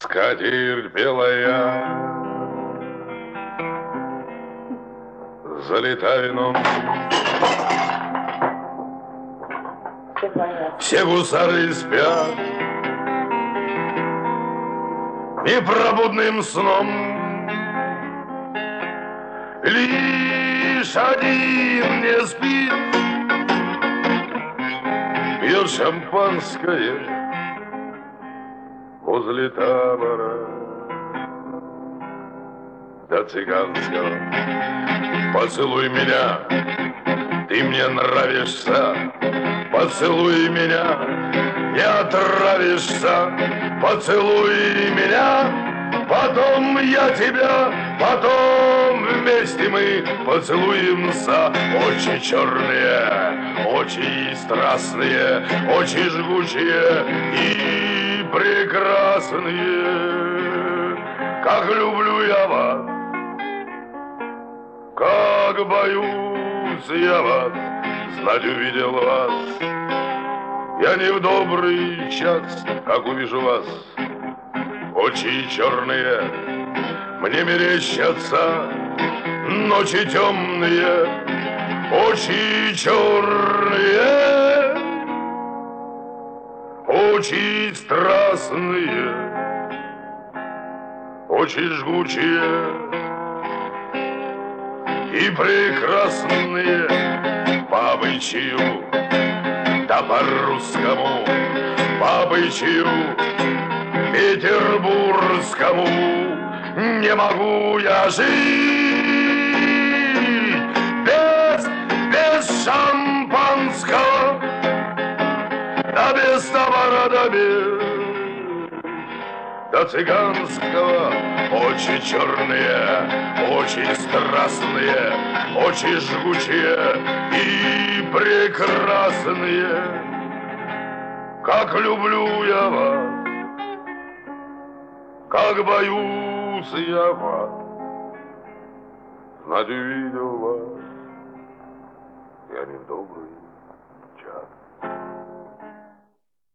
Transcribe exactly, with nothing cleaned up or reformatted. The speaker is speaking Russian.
Скатерть белая, залита вином. Все гусары спят непробудным сном. Лишь один не спит, пьет шампанское возле табора до цыганского. Поцелуй меня, ты мне нравишься, поцелуй меня, не отравишься, поцелуй меня, потом я тебя, потом вместе мы поцелуемся. Очи черные, очи страстные, очи жгучие и прекрасные. Как люблю я вас, как боюсь я вас, знать увидел вас. Я не в добрый час, как увижу вас. Очи черные мне мерещатся, ночи темные, очи черные, очи страстные, очи жгучие и прекрасные. По обычаю, да по-русскому, по обычаю петербургскому не могу я жить без, без шампанского, да без товара, да без, до цыганского. Очи черные, очи страстные, очи жгучие и прекрасные. Как люблю я вас, как боюсь я вас, знать увидел вас, я не в добрый